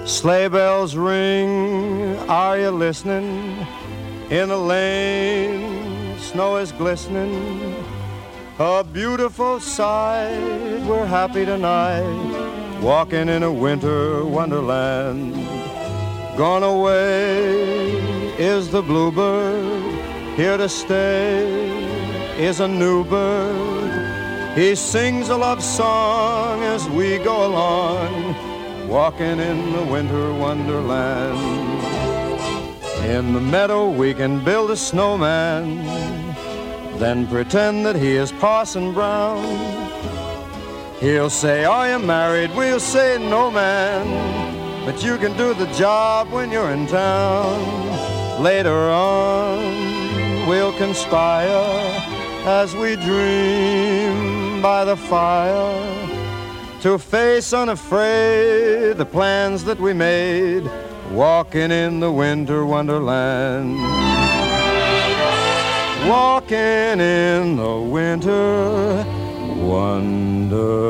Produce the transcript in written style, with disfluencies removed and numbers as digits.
Sleigh bells ring, are you listening? In the lane, snow is glistening. A beautiful sight, we're happy tonight, walking in a winter wonderland. Gone away is the bluebird, here to stay is a new bird. He sings a love song as we go along, walking in the winter wonderland. In the meadow we can build a snowman, then pretend that he is Parson Brown. He'll say, are you married? We'll say, no, man, but you can do the job when you're in town. Later on we'll conspire as we dream by the fire to face unafraid the plans that we made, walking in the winter wonderland. Walking in the winter wonderland.